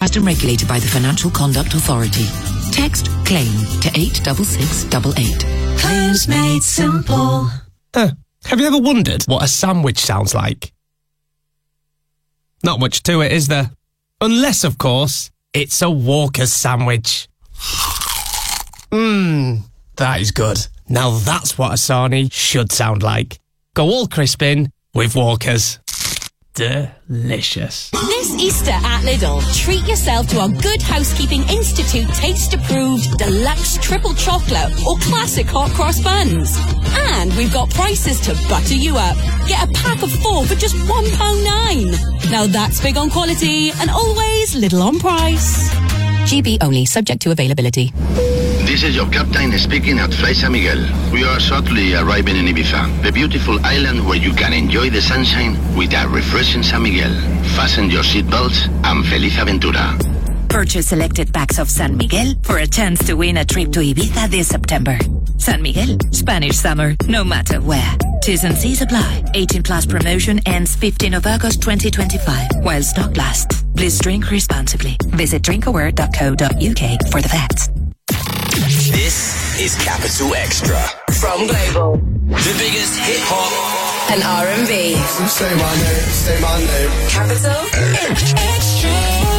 authorised and regulated by the Financial Conduct Authority. Text CLAIM to 86688. Claims made simple. Have you ever wondered what a sandwich sounds like? Not much to it, is there? Unless, of course, it's a Walker's sandwich. That is good. Now that's what a sarnie should sound like. Go all crisp in with Walker's. Delicious. This Easter at Lidl, treat yourself to our Good Housekeeping Institute taste-approved deluxe triple chocolate or classic hot cross buns. And we've got prices to butter you up. Get a pack of 4 for just £1.09. Now that's big on quality and always little on price. GB only, subject to availability. This is your captain speaking at Fly San Miguel. We are shortly arriving in Ibiza, the beautiful island where you can enjoy the sunshine with a refreshing San Miguel. Fasten your seatbelts and feliz aventura. Purchase selected packs of San Miguel for a chance to win a trip to Ibiza this September. San Miguel, Spanish summer, no matter where. T's and C's apply. 18 plus promotion ends 15 of August 2025 while stock lasts. Please drink responsibly. Visit drinkaware.co.uk for the facts. This is Capital Extra from Global. The biggest hip hop and R&B. Say my name. Capital Extra.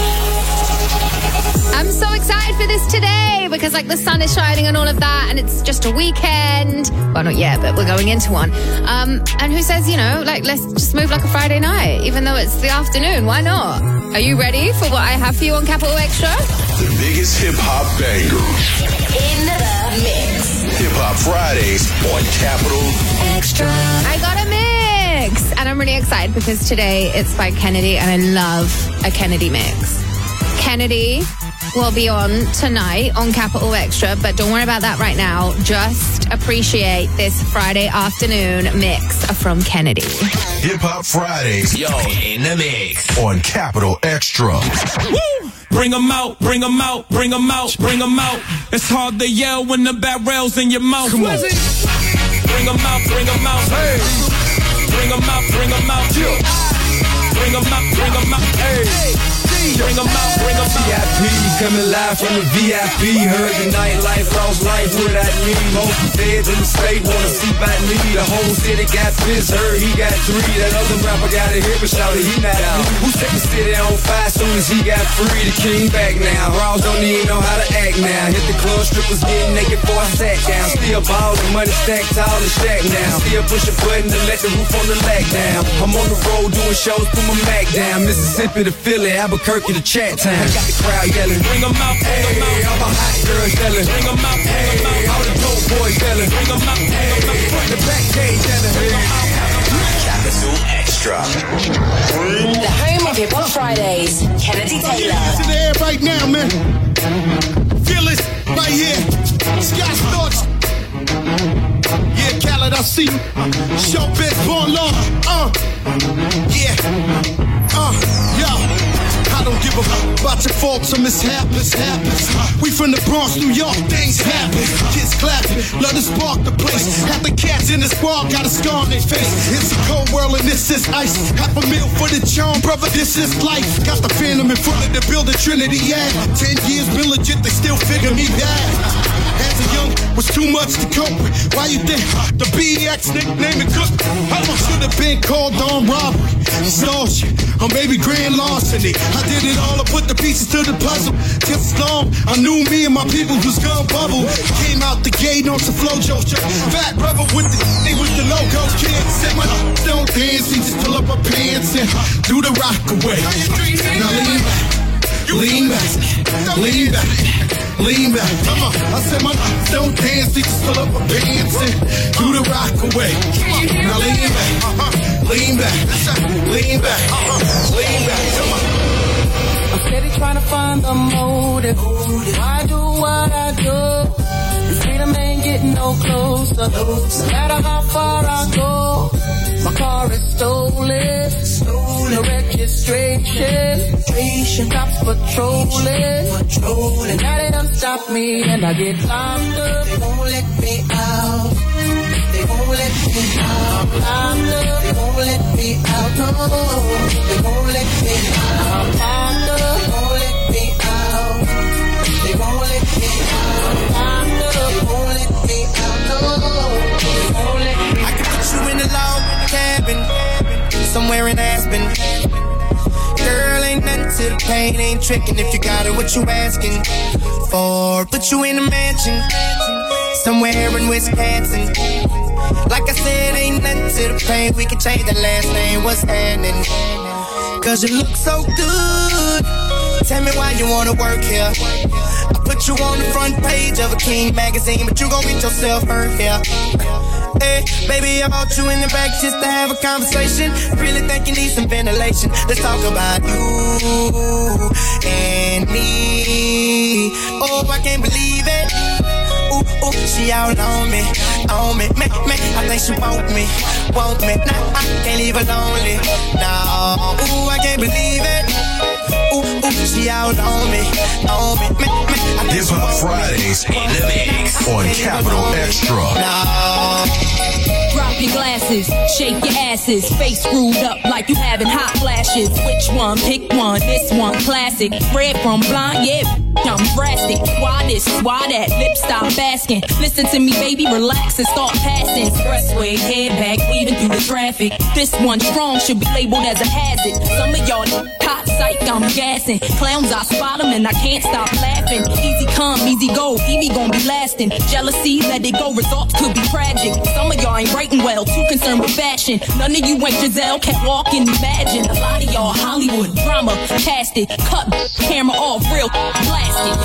I'm so excited for this today because the sun is shining and all of that, and it's just a weekend. Well, not yet, but we're going into one. And who says, let's just move like a Friday night, even though it's the afternoon. Why not? Are you ready for what I have for you on Capital Extra? The biggest hip-hop bangers. In the mix. Hip-Hop Fridays on Capital Extra. I got a mix. And I'm really excited because today it's by Kennedy, and I love a Kennedy mix. Kennedy will be on tonight on Capital Extra, but don't worry about that right now. Just appreciate this Friday afternoon mix from Kennedy. Hip-Hop Fridays. Yo, in the mix. On Capital Extra. Woo! Bring 'em out, bring 'em out, bring 'em out, bring 'em out. It's hard to yell when the barrel's in your mouth. Come on. Bring 'em out, bring 'em out. Hey. Bring 'em out, bring 'em out. Yeah. Bring 'em out, bring 'em out. Hey. Bring 'em out, bring 'em out. VIP, coming live from the VIP. Heard the nightlife, lost life, what I need. Most feds in the state wanna see by me. The whole city got pissed, heard he got 3. That other rapper got a hit, but shouted he not out. Who set the city on fire soon as he got free? The king back now. Raws don't even know how to act now. Hit the club, strippers getting naked before I sat down. Still ballin', money stacked tall and stacked now. Still push a button to let the roof on the lag down. I'm on the road doing shows, put my Mac down. Mississippi to Philly, Albuquerque to Chat Town. I got the crowd yelling. Bring 'em out, bring 'em out. All my hot girls yelling. Bring 'em out, bring 'em out. All the dope boys yelling. Bring 'em out, bring 'em out. Front the back cage yelling. Bring 'em out. Capital Extra. The home of Hip Hop Fridays. Kennedy Taylor. To the air right now, man. Feel it right here. Scott Storch. Yeah, Khaled, I see you. Showbiz, born law. Yeah. Yo. I don't give a fuck about your faults or mishaps. We from the Bronx, New York, things happen. Kids clapping, love to spark the place. Half the cats in the squad got a scar on their face. It's a cold world and this is ice. $500,000 for the charm, brother, this is life. Got the Phantom in front of the building, Trinity, yeah. 10 years been legit, they still figure me bad. As a young, was too much to cope with. Why you think the BX nickname it Cook? I should have been called on robbery, extortion, or maybe grand larceny. I did it all, I put the pieces to the puzzle. Tips long, I knew me and my people was gonna bubble. Came out the gate on some flojo. Fat brother with they was the logo. Kid said my don't dance, he just pull up my pants and do the rock away. Now lean back, lean back, lean back. Come on, I said my don't dance, he just pull up my pants and do the rock away. Now lean back, lean back, lean back, lean back. Come on. I'm steady trying to find the motive. Why do what I do? The freedom ain't getting no closer. No matter how far I go, my car is stolen. No registration. Cops patrolling. Now they done stop me and I get locked up. They won't let me out. They won't let me out. I'm locked up. They won't let me out. No, they won't let me out. I'm locked up. They won't let me pain ain't tricking if you got it, what you asking for? Put you in a mansion somewhere in Wisconsin. Like I said, ain't nothing to the pain. We can change the last name, what's happening? Cause you look so good. Tell me why you wanna work here. I put you on the front page of a King magazine, but you gon' get yourself hurt here. Hey, baby, I brought you in the back just to have a conversation. Really think you need some ventilation. Let's talk about you and me. Oh, I can't believe it. Ooh, ooh, she all on me, me. I think she want me. Nah, I can't leave her lonely. No, ooh, I can't believe it. Ooh, she all on me, me. Hip Hop Fridays in the mix on Capital Extra. No. Drop your glasses, shake your asses, face screwed up like you having hot flashes. Which one? Pick one. This one classic. Red from blind, yeah, I'm drastic. Why this? Why that? Lip stop basking. Listen to me, baby, relax and start passing. Expressway, head back, weaving through the traffic. This one strong should be labeled as a hazard. Some of y'all hot psych, I'm gassing. Clowns, I spot them and I can't stop laughing. Easy come, easy go, Evie gon' be lasting. Jealousy, let it go, results could be tragic. Some of y'all ain't writing well, too concerned with fashion. None of you ain't Giselle, can't walk and imagine. A lot of y'all Hollywood drama, cast it, cut, camera off, real blasted.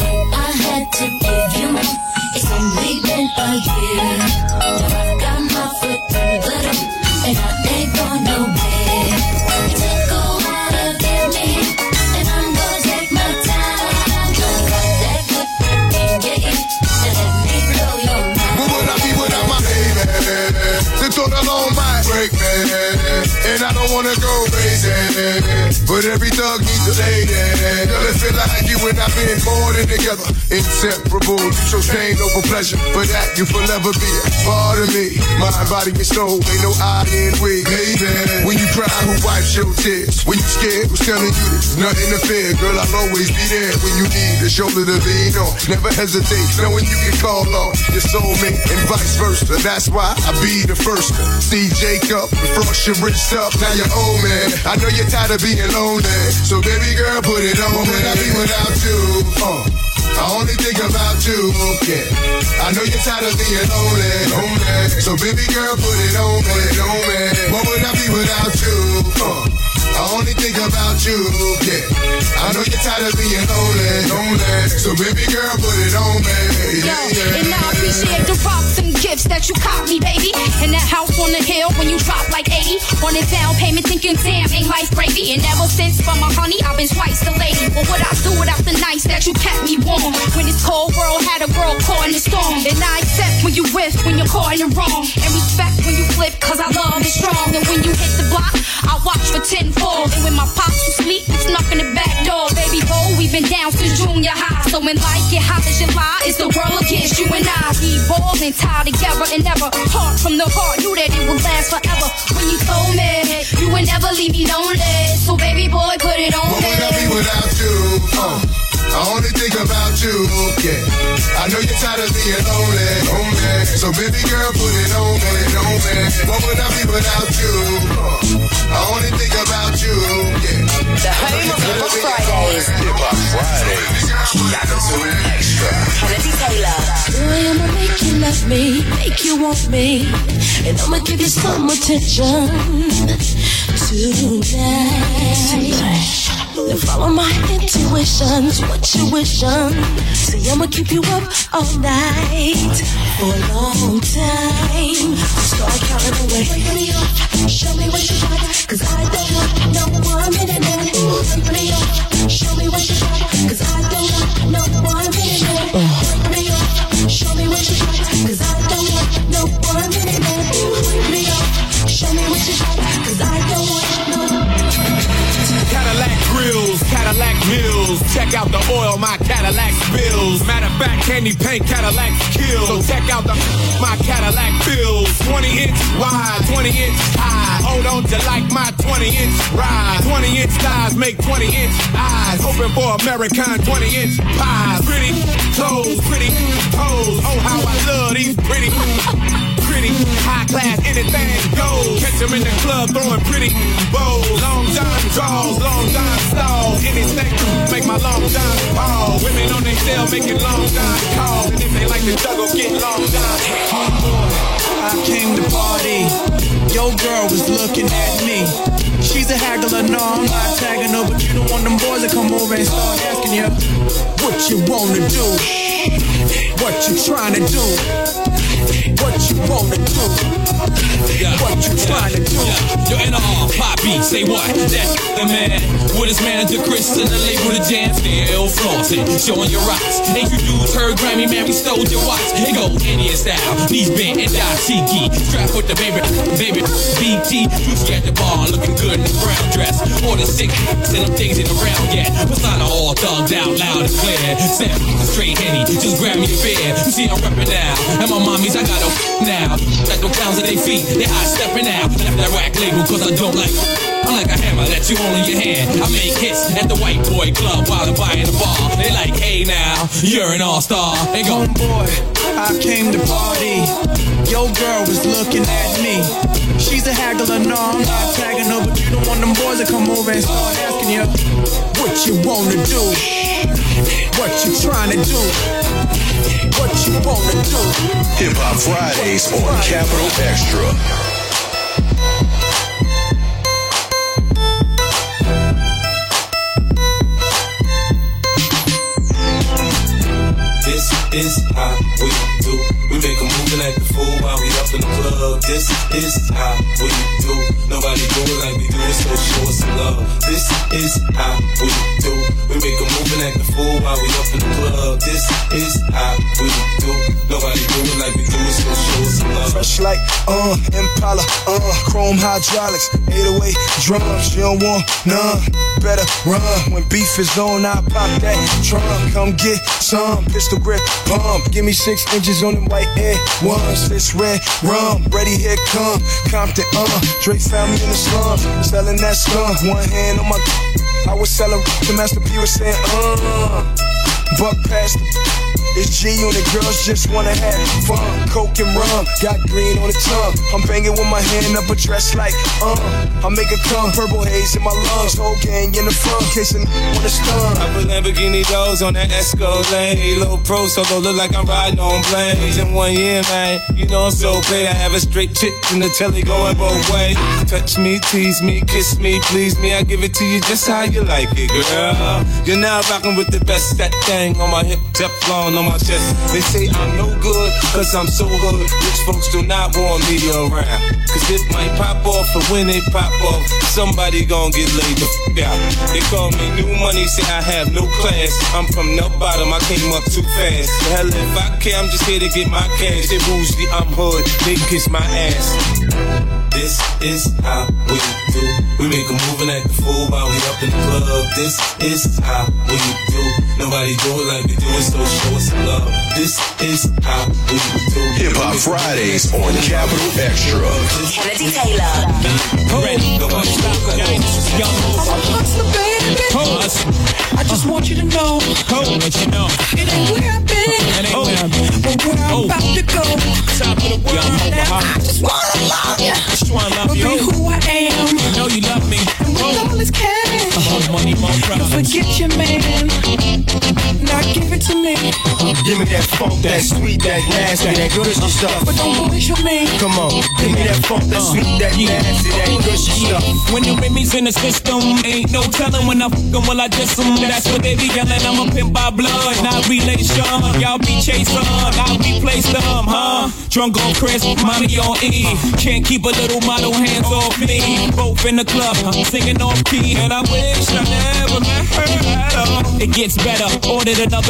I had to give you, it's only been a year. Now I got my foot through the door, and I ain't going nowhere. It took a while to get me, and I'm gonna take my time. Don't let that good thing get you, and let me blow your mind. What would I be without my baby? The thought alone might break me, and I don't wanna go crazy, but every thug needs a lady. Girl, it feel like you and I been more than together, inseparable. You show pain over pleasure, but that you forever be a part of me. Mind, body, and soul, ain't no I in we. Baby, when you cry, who wipes your tears? When you scared, who's telling you there's nothing to fear? Girl, I'll always be there when you need a shoulder to lean on. Never hesitate, knowing you can call on your soulmate and vice versa. That's why I be the first to see Jacob and frost your wrist up. Now you're old man, I know you're tired of being lonely, so baby girl, put it on. What would I be without you? I only think about you, yeah. I know you're tired of being lonely, so baby girl, put it on me. What would I be without you? I only think about you, yeah. I know you're tired of being lonely, so baby girl, put it on me. Yo, and I appreciate the rocks and gifts that you caught me, baby. And that house on the hill when you drop like 80 on a down payment, thinking damn, ain't life gravy. And ever since for my honey, I've been twice the lady. What would I do without the nights that you kept me warm? When this cold world had a girl caught in the storm. And I accept when you whiff, when you're caught in the wrong. And respect when you flip, cause our love is strong. And when you hit the block, I watch for 10 falls. And when my pops was asleep, we snuck in the back door. Baby boy, we've been down since junior high. So when life get hot as July, it's the world against you and I. We balled and tied together and never heart from the heart. Knew that it would last forever. When you told me you would never leave me lonely. So baby boy, put it on me. What would I be without you? I only think about you, yeah. I know you're tired of being lonely, so baby girl, put it on me. What would I be without you? I only think about you, yeah. The home of Hip Hop Fridays. Hip Hop Fridays. Capital Extra. Kennedy Taylor. I'ma make you love me, make you want me, and I'ma give you some attention tonight. Now follow my intuitions, what you wishing. See, I'ma keep you up all night for a long time. Start counting away. Wake me up, show me what you got, cause I don't want no 1 minute more. Wake me up, show me what you got, cause I don't want no 1 minute more. Wake me up, show me what you got, cause I don't want no 1 minute more. Wake me up, show me what you got, cause I don't want no. Cadillac grills, Cadillac mills, check check out the oil my Cadillac spills. Matter of fact, candy paint Cadillac kills. So check out my Cadillac bills. 20-inch wide, 20-inch high. Hold on to like my 20-inch ride. 20-inch thighs make 20-inch eyes. Hoping for American 20-inch pies. Pretty toes, pretty toes. Oh, how I love these pretty high class, anything goes. Catch them in the club throwing pretty bows. Long John draws, long John stalls. Anything to make my long John pause. Women on their cell making long John calls. And if they like to juggle, get long John. Homeboy, I came to party. Your girl was looking at me. She's a haggler, no, I'm not tagging her, but you don't want them boys to come over and start asking you what you wanna do, what you trying to do. What you wanna do? What you trying to do? Yo, NR, Poppy, say what? That's the man. With his manager Chris and the label The Jam. Still flossing, showing your rocks. Ain't you dudes heard Grammy, man, we stole your watch. It go Indian style, knees bent and dashiki. Strap with the baby, BT. You scared the bar, looking good in the brown dress. More than 6 and I'm dancing around yet. Persona all thugged out, loud and clear. Sam, straight Henny, just grab me a beer. You see I'm reppin' now, and my mommies, I got no now. Got no clowns at their feet, they high stepping out. Left that rack label cause I don't like. I'm like a hammer that you hold in your hand. I make hits at the white boy club while they're buying the bar. They like, hey now, you're an all-star. They go, homeboy, I came to party. Your girl was looking at me. She's a haggler, no, I'm not tagging her, but you don't want them boys to come over and start asking you what you wanna do, what you trying to do. What you wanna do? Hip Hop Fridays on Capital Extra. This is how we do. We make a move and act the fool while we up in the club. This is how we do. Nobody do it like we do it, so show us some love. This is how we do. We make a move and act the fool while we up in the club. This is how we do. Nobody do it like we do it, so show us some love. Fresh like Impala, chrome hydraulics, 808 drums. You don't want none, better run. When beef is on, I pop that trunk. Come get some pistol grip pump. Give me 6 inches on them white air ones. This red rum, ready here come Compton. Drake found me in the slums, selling that skunk. One hand on my, I was selling to Master P was saying buck past. It's G on the girls just wanna have fun. Coke and rum, got green on the tongue. I'm banging with my hand up a dress like I make it come, purple haze in my lungs. Whole gang in the front, in case a wanna stun. I put Lamborghini doors on that Escalade. Low pro solo, look like I'm riding on planes. In 1 year, man, you know I'm so paid. I have a straight chick in the telly going both ways. Touch me, tease me, kiss me, please me. I give it to you just how you like it, girl. You're now rocking with the best. That thing on my hip, Teflon on my chest. They say I'm no good, cause I'm so good. Rich folks do not want me around, cause it might pop off, and when it pop off, somebody gon' get laid the f*** out. They call me new money, say I have no class. I'm from the bottom, I came up too fast. The hell if I care, I'm just here to get my cash. They bougie, I'm hood, they kiss my ass. This is how we do. We make a move and act the fool while we up in the club. This is how we do. Nobody do it like we do it, so show us some love. This is how we do. Hip Hop Fridays on Capital Extra. Kennedy Taylor. Ready? Nobody stop it. I ain't just young. I'm a hustler, baby. I just want you to know. Let you know. It ain't where I've been. It ain't where I've been. But where I'm about to go. Top of the world. I just wanna love you. Just wanna love you. Be who I am. You know you love me. And with all this cash. Money, more problems. Forget your man. Now give it to me. Give me that funk, that sweet, that nasty, that gushy stuff. But don't bullshit me. Come on, give me that funk, that sweet, that nasty, that gushy stuff. When the Remy's in the system, ain't no telling when I fuck 'em, will I diss 'em. That's what they be yelling, I'm a pimp by blood, not relation. Y'all be chasing, I'll replace them, huh? Drunk on Chris, mommy on E. Can't keep a little model hands off me. Both in the club, singing off key. And I wish I never met her at all. It gets better, ordered another round.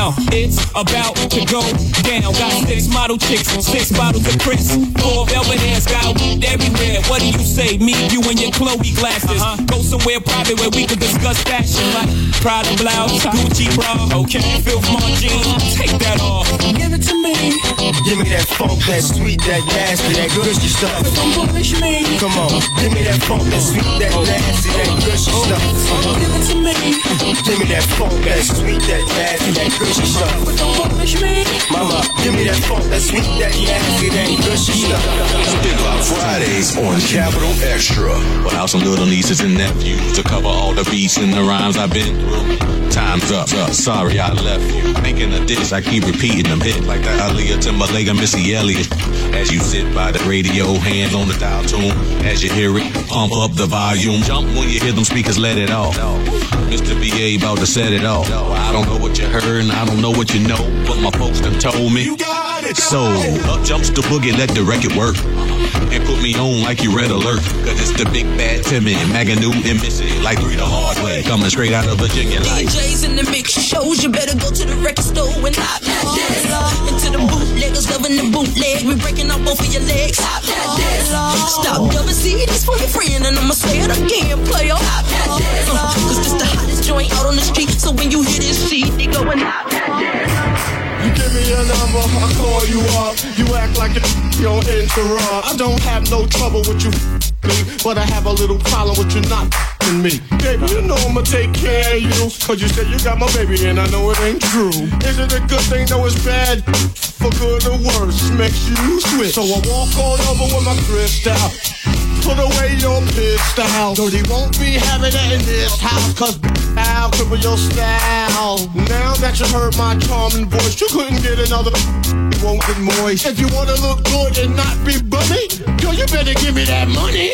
It's about to go down. Got 6 model chicks, 6 bottles of Chris, 4 velvet hair, got weed everywhere. What do you say? Me, you, and your Chloe glasses. Go somewhere private where we can discuss fashion, like Prada blouse, Gucci bra. Okay, Filth jeans, take that off. Give it to me. Give me that funk, that sweet, that nasty, that gushy stuff. Don't punish me. Come on, give me that funk, that sweet, that nasty, that gushy stuff. Give it to me. Give me that funk, that sweet, that nasty, that gushy stuff. Don't punish me. Mama, give me that funk, that sweet, that nasty, that gushy stuff. Hip Hop Fridays on Capital Extra. Without some little nieces and nephews to cover all the beats and the rhymes I've been through. Time's up, sorry I left you. Making a diss, I keep repeating them. Hit like the Aaliyah Timberlake and Missy Elliott. As you sit by the radio, hands on the dial tune. As you hear it, pump up the volume. Jump when you hear them speakers, let it off. Mr. B.A. about to set it off. I don't know what you heard and I don't know what you know, but my folks done told me. So, up jumps the boogie, let the record work. And put me on like you Red Alert. Cause it's the big bad Timmy, Maganu and Missy. Like 3 the hard way, coming straight out of Virginia. Like DJs in the mix shows, you better go to the record store and hop that dance. Into the bootleggers loving the bootleg, we breaking up both of your legs. Hop that dance. Stop double C, this for your friend, and I'ma say it again, player. Hop that dance. Cause this the hottest joint out on the street, so when you hear this shit, they going hop that dance. You give me your number, I call you up. You act like you're interrupt. I don't have no trouble with you, but I have a little problem with you not me. Baby, you know I'ma take care of you, cause you said you got my baby and I know it ain't true. Is it a good thing? No, it's bad. For good or worse, makes you switch. So I walk on over with my crystal. Put away your pistol. Dirty won't be having it in this house, cause I'll cripple your style. Now that you heard my charming voice, you couldn't get another. You won't get moist. If you wanna look good and not be bummy, yo, you better give me that money.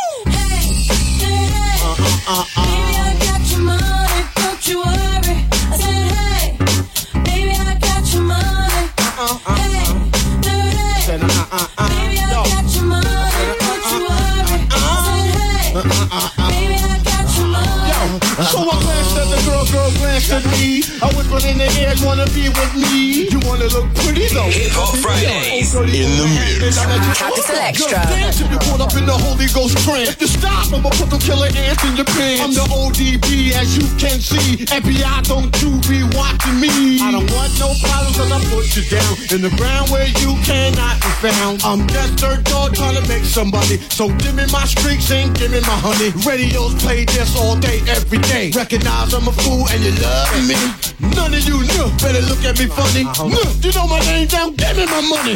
Baby, I got your money, don't you worry. I said, hey, baby, I got your money. Hey, baby, I got your money, don't you worry. I said, hey, baby, I got your money. So I glanced at the girl glanced at me. I whispered in the ear, wanna be with me. You wanna look pretty though. Hip Hop Fridays in the mix. Capital Extra. Dance if you caught up in the Holy Ghost trance. If you stop, I'ma put them killer ants in your pants. I'm the ODB, as you can see. FBI, don't you be watching me. I don't want no problems, cause I put you down in the ground where you cannot be found. I'm just third dog trying to make somebody. So give me my streaks and give me my honey. Radios play this all day, every day. Recognize I'm a fool and you love me. None of you better look at me funny. You know my name down, give me my money.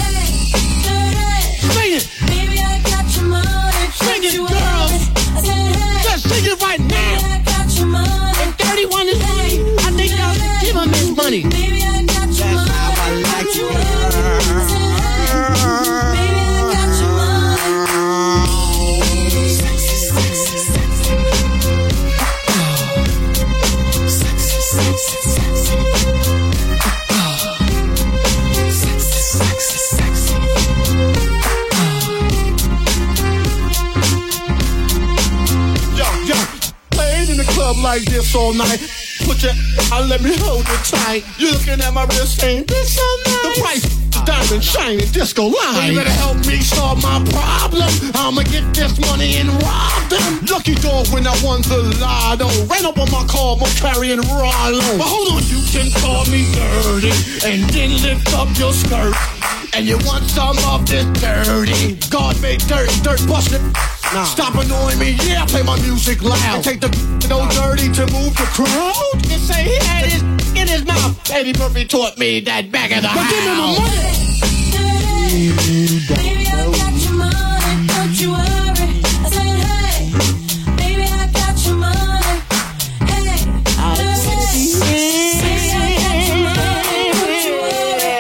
Sing it. Baby, I got your money. Sing it, girls. Just sing it right now. Baby, I got your money. And 31 is money. I think y'all should give him his money. Baby, I got your money. That's how I like you. Baby, I got your money. Sexy, sexy, sexy. Sexy, sexy, sexy. Sexy, sexy, sexy. Yo, played in the club like this all night. Put your, let me hold it tight. You looking at my wrist, ain't this so nice? The price, diamond, shining, disco line. Well, you better help me solve my problem. I'ma get this money and rob them. Lucky dog when I won the lotto. Ran up on my car, I'm carrying Rollo. But hold on, you can call me dirty and then lift up your skirt. And you want some of this dirty. God made dirt busted. Nah. Stop annoying me, yeah, I play my music loud. Take the no dirty to move the crowd. And say he had his in his mouth. Eddie Murphy taught me that back of the house. But give me my money. Baby, I got your money, don't you worry. I said, hey, baby, I got your money. Hey, baby, I got your money, don't you worry.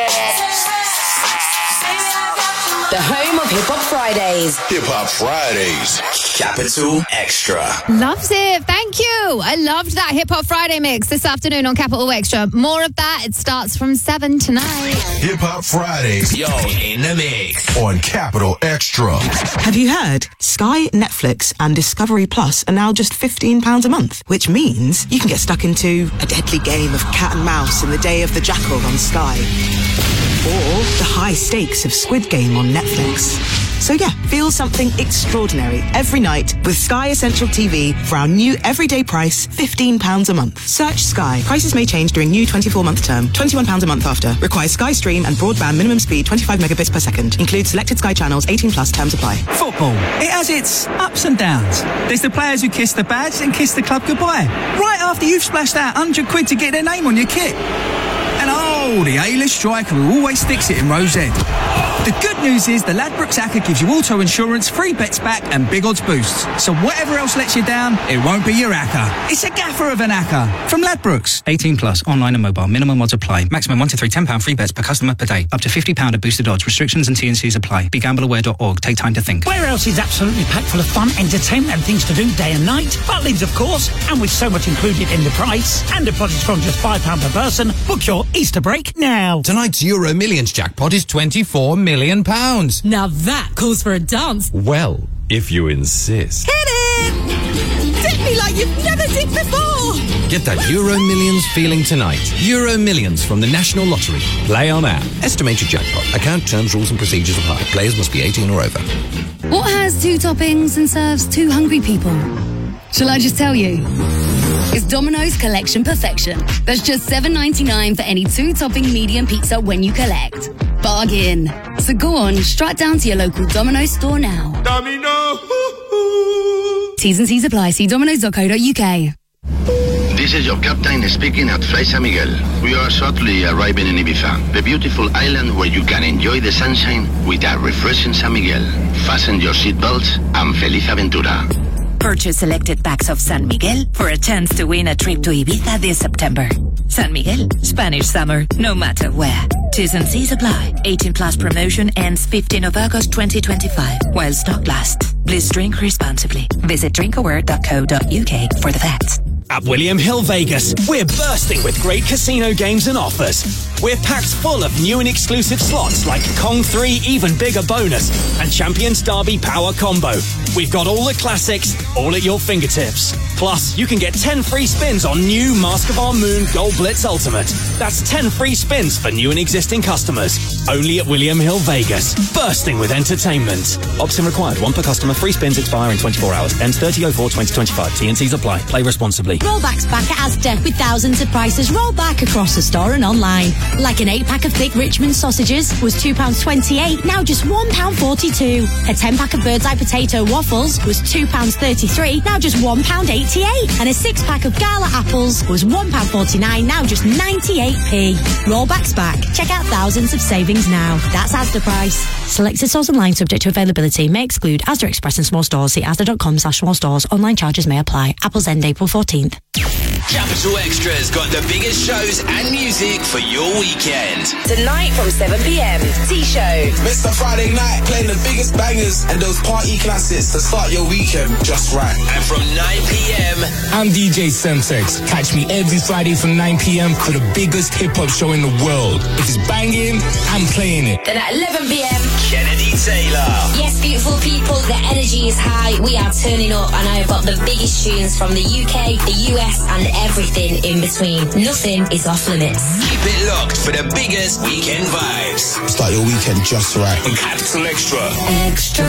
The home of Hip Hop Fridays. Hip Hop Fridays. Capital Extra. Loves it. Thank you. I loved that Hip Hop Friday mix this afternoon on Capital Extra. More of that. It starts from 7 tonight. Hip Hop Fridays. You're in the mix. On Capital Extra. Have you heard? Sky, Netflix and Discovery Plus are now just £15 a month, which means you can get stuck into a deadly game of cat and mouse in the Day of the Jackal on Sky. Or the high stakes of Squid Game on Netflix. So yeah, feel something extraordinary every night with Sky Essential TV for our new everyday price, £15 a month. Search Sky. Prices may change during new 24-month term. £21 a month after. Requires Sky Stream and broadband minimum speed 25 megabits per second. Includes selected Sky channels. 18 plus terms apply. Football. It has its ups and downs. There's the players who kiss the badge and kiss the club goodbye. Right after you've splashed out £100 to get their name on your kit. And the A-list striker who always sticks it in Rose End. The good news is the Ladbrokes Acca gives you auto insurance, free bets back and big odds boosts. So whatever else lets you down, it won't be your Acca. It's a gaffer of an Acca. From Ladbrokes. 18 plus, online and mobile. Minimum odds apply. Maximum 1 to 3 £10 free bets per customer per day. Up to £50 of boosted odds. Restrictions and T&Cs apply. BeGambleAware.org. Take time to think. Where else is absolutely packed full of fun, entertainment and things to do day and night? Butlins, of course. And with so much included in the price and deposits from just £5 per person, book your Easter break now. Tonight's Euro Millions jackpot is £24 million. Now that calls for a dance. Well, if you insist. Hit it! Dip me like you've never dipped before. Get that Euro Millions feeling tonight. Euro Millions from the National Lottery. Play on app. Estimated jackpot. Account terms, rules and procedures apply. Players must be 18 or over. What has 2 toppings and serves 2 hungry people? Shall I just tell you? It's Domino's Collection Perfection. That's just $7.99 for any 2-topping medium pizza when you collect. Bargain. So go on, straight down to your local Domino's store now. Domino. T's and C's apply. See domino's.co.uk. This is your captain speaking at Fly San Miguel. We are shortly arriving in Ibiza, the beautiful island where you can enjoy the sunshine with a refreshing San Miguel. Fasten your seatbelts and feliz aventura. Purchase selected packs of San Miguel for a chance to win a trip to Ibiza this September. San Miguel, Spanish summer, no matter where. T's and C's apply. 18 plus promotion ends 15 of August 2025 while stock lasts. Please drink responsibly. Visit drinkaware.co.uk for the facts. At William Hill Vegas, we're bursting with great casino games and offers. We're packed full of new and exclusive slots like Kong 3 Even Bigger Bonus and Champions Derby Power Combo. We've got all the classics, all at your fingertips. Plus, you can get 10 free spins on new Mask of Our Moon Gold Blitz Ultimate. That's 10 free spins for new and existing customers. Only at William Hill Vegas. Bursting with entertainment. Opt-in required. 1 per customer. Free spins expire in 24 hours. Ends 30/04/2025. T&Cs apply. Play responsibly. Rollbacks back at Asda with thousands of prices rolled back across the store and online. Like an 8-pack of thick Richmond sausages was £2.28, now just £1.42. A 10-pack of Bird's Eye potato waffles was £2.33, now just £1.88. And a 6-pack of Gala apples was £1.49, now just 98p. Rollbacks back. Check out thousands of savings now. That's Asda price. Selected stores online subject to availability may exclude Asda Express and small stores. See asda.com/small stores. Online charges may apply. Apples end April 14th. Capital Extra's got the biggest shows and music for your weekend. Tonight from 7 p.m. T-Show. Mr. Friday night playing the biggest bangers and those party classics to start your weekend just right. And from 9 p.m. I'm DJ Semtex. Catch me every Friday from 9 p.m. for the biggest hip-hop show in the world. If it's banging, I'm playing it. Then at 11 p.m. Kennedy Taylor. Yes, beautiful people, the energy is high. We are turning up and I have got the biggest tunes from the UK, the US and everything in between. Nothing is off limits. Keep it locked for the biggest weekend vibes. Start your weekend just right. On Capital Extra. Extra.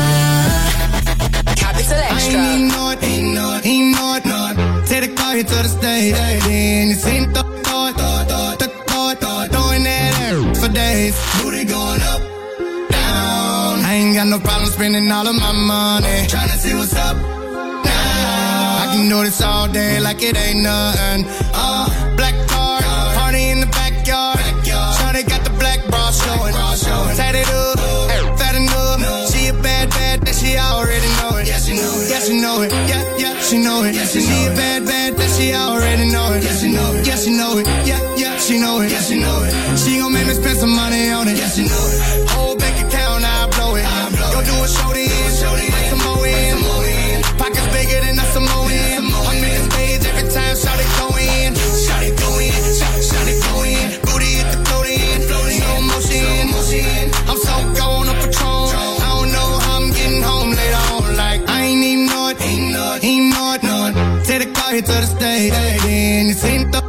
Capital Extra. Ain't not. Take the car here to the stage. Then you seen throwing that air for days. Booty going up, down. I ain't got no problem spending all of my money. Tryna see what's up now. I can do this all day like it ain't nothing. Black car, party in the backyard. Shawty got the black bra showing. Tatted up, fat enough. She a bad, that she already know it. Yeah, she know it. Yeah, she know it. Yeah, she know it. She a bad, that she already know it. Yeah, she know it. Yeah, she know it. Yeah, she know it. Yeah, she know it. She gon' make me spend some money on it. Yeah, she know it. Whole bank account, I blow it. Go do a show to end. Some more in. here to the stage. And you seen the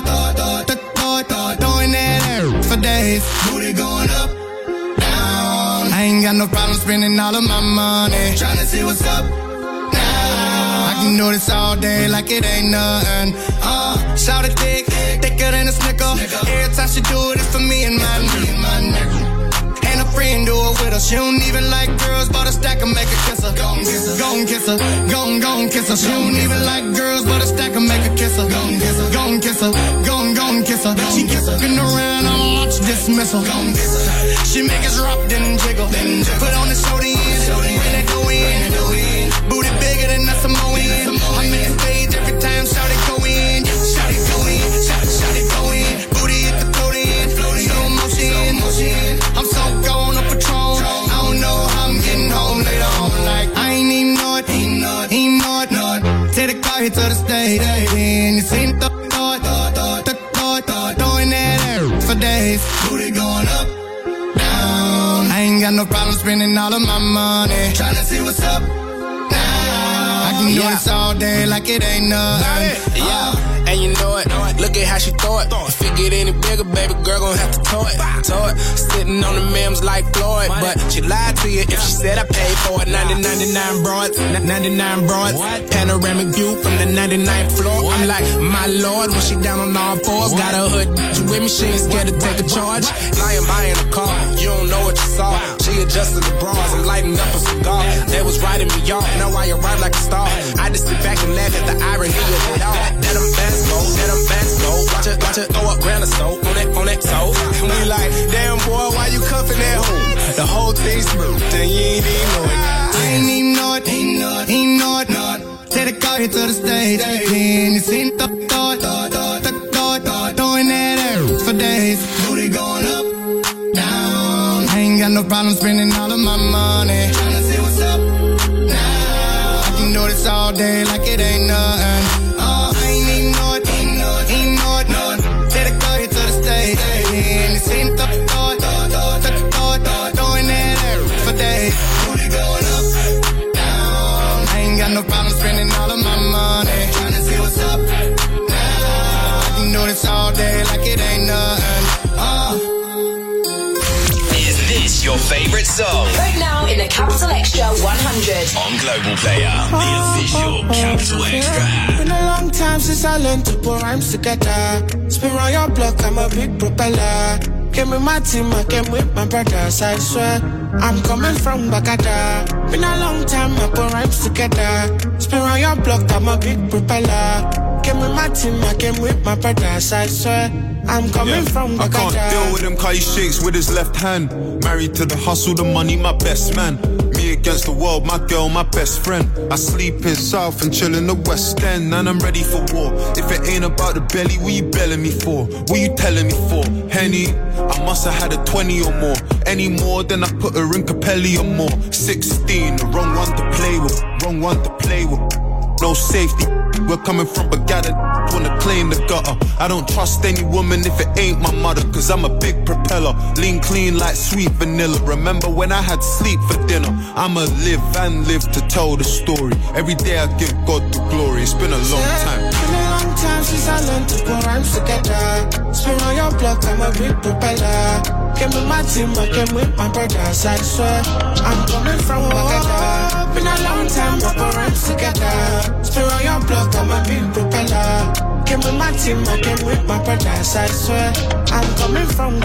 throwing that ass for days. Booty going up, down. I ain't got no problem spending all of my money. Tryna see what's up now. I can do this all day like it ain't nothing. Shout it thick, thicker than a snicker. Every time she do it, it's for me and my nigga. And a friend do it with her. She don't even like girls, but a stack and make her kiss her. Gon' kiss her, gon' kiss her, gon' kiss her. She don't even like girls, but a stack and make her kiss her. Gon' kiss her, gon' kiss her, gon' kiss her. She keep looking around, I'm launch dismissal. Gon' kiss her. She make us drop, then jiggle. Put on the show the end, when they go in. Booty bigger than that's a Moen. I'm in the stage every time, shout it go in. Shout it go in, shout it go in. Booty hit the float in, slow motion. I'm so gone on Patron. I don't know how I'm getting home later on. Like, I ain't even know it. Take the car here to the stage. And you seen the throwing that ass for days. Booty going up, down. I ain't got no problem spending all of my money. Tryna see what's up now. I can do this all day like it ain't nothing. And you know it, look at how she throw it. If it get any bigger, baby girl gon' have to tow it. Sitting on the memes like Floyd, but she lied to you if she said I paid for it. 99 broads, 99 broads. Panoramic view from the 99th floor. I'm like, my lord, when she down on all fours. Got a hood with me, she ain't scared to take a charge. Lying buying a car, you don't know what you saw. She adjusted the bras and lighting up a cigar. They was writing me off, now I arrive like a star. I just sit back and laugh at the irony of it all. Let them fast go, watch it throw up grand of soap on that toe. And we like, damn boy, why you cuffing that hoe? The whole thing's smooth, and you ain't even know it. I ain't even know it, ain't know it. Take the car here to the stage. And you seen the throwing that ass for days. Booty going up, down. I ain't got no problem spending all of my money. Tryna see what's up now. I can do this all day like it ain't nothing. I ain't even know it, ain't know it. Take the car here to the stage. And you seen the throwing that ass for days. Booty going up, down. I ain't got no problem spending all of my money. Tryna see what's up now. I can do this all day like it ain't nothing. Is this your favorite song? Right now in the Capital Extra 100 on Global Player, the official Capital Extra. Been a long time since I learned to put rhymes together. Spin around your block, I'm a big propeller. Came with my team, I came with my brothers, I swear. I'm coming from Bagada. Been a long time, I put rhymes together. Spin around your block, I'm a big propeller. Came with my team, I came with my brothers, I swear. I'm coming from Bagada. I can't deal with him cause he shakes with his left hand. Married to the hustle, the money, my best man. Me against the world, my girl, my best friend. I sleep in South and chill in the West End, and I'm ready for war. If it ain't about the belly, what you belling me for? What you telling me for? Henny, I must have had a 20 or more. Any more than I put her in Capelli or more. 16, the wrong one to play with, wrong one to play with. No safety, we're coming from Bagada, wanna clean the gutter. I don't trust any woman if it ain't my mother, cause I'm a big propeller. Lean clean like sweet vanilla. Remember when I had sleep for dinner? I'ma live and live to tell the story. Every day I give God the glory. It's been a long time. Been a long time since I learned to put rhymes together. Spin on your block, I'm a big propeller. Came with my team, I came with my brothers, I swear. I'm coming from Bagada. Been a long time, I put rhymes together. Spin on your block, I'm a big propeller. Came with my team, I came with my brothers, I swear. I'm coming from